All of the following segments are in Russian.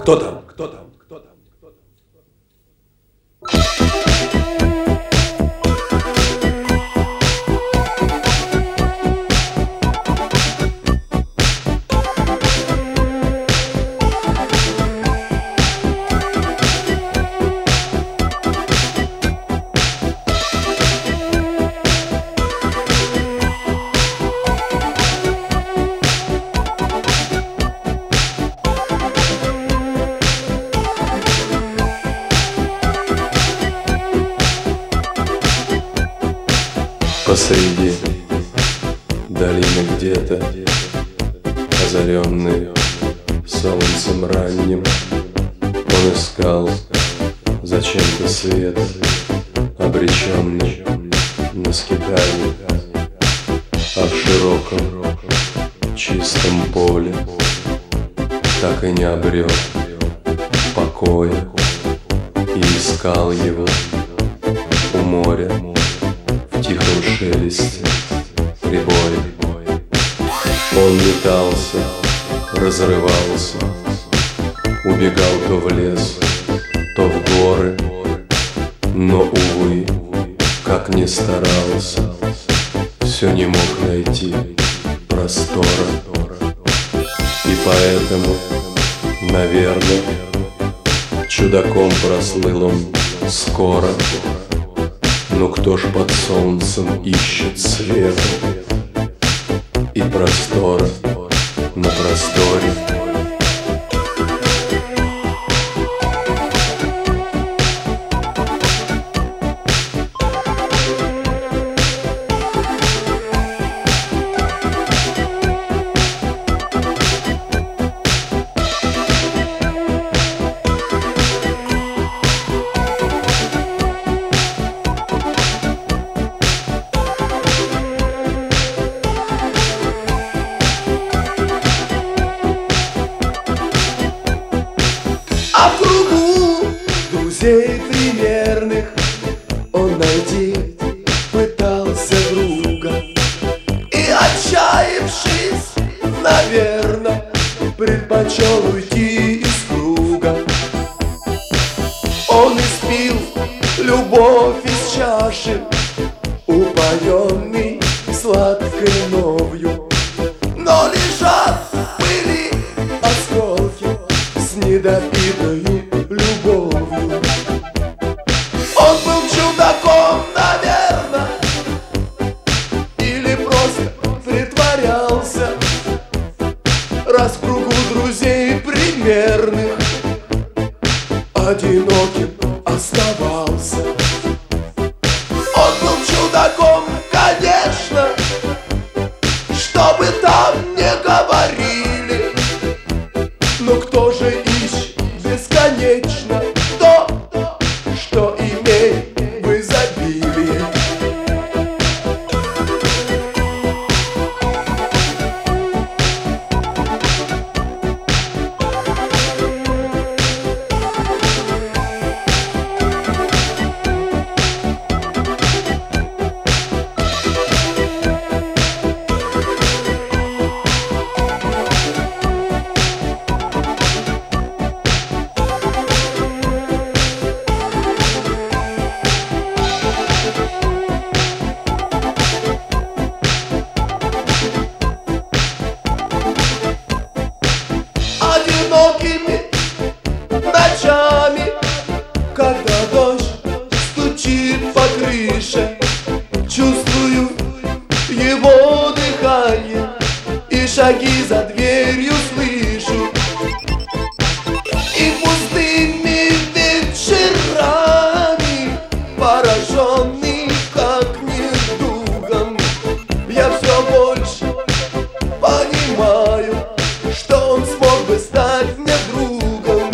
Кто там? Кто там? Кто там? Кто там? Посреди долины где-то, озаренный солнцем ранним, он искал зачем-то свет, обреченный на скитание. А в широком чистом поле так и не обрел покоя и искал его у моря в тихом шелесте прибоя. Он метался, разрывался, убегал то в лес, то в горы, но, увы, как ни старался, все не мог найти простора. И поэтому, наверное, чудаком прослыл он скоро. Но кто ж под солнцем ищет света и простора на просторе? А в кругу друзей примерных он найти пытался друга. И, отчаявшись, наверно, предпочел уйти из круга. Он испил любовь из чаши, упоенный сладкой новью. Но лежат в пыли осколки с недопитою любовью. Он был чудаком, наверно, или просто притворялся, раз в кругу друзей примерных одиноким оставался. Он был чудаком, конечно, что бы там ни говорили, но кто же ищет бесконечно то, что имеет в изобилии? Одинокими ночами, когда дождь стучит по крыше, чувствую его дыхание и шаги за дверью слышу. И пустыми вечерами, пораженный как недугом, я все больше понимаю, что он смог бы стать мне другом.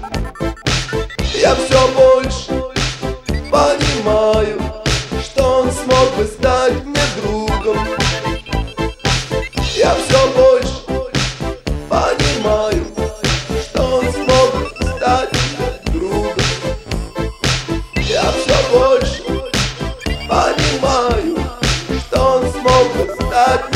Я все больше понимаю, что он смог бы стать мне другом. Я все больше понимаю, что он смог бы стать мне другом. Я все больше понимаю, что он смог бы стать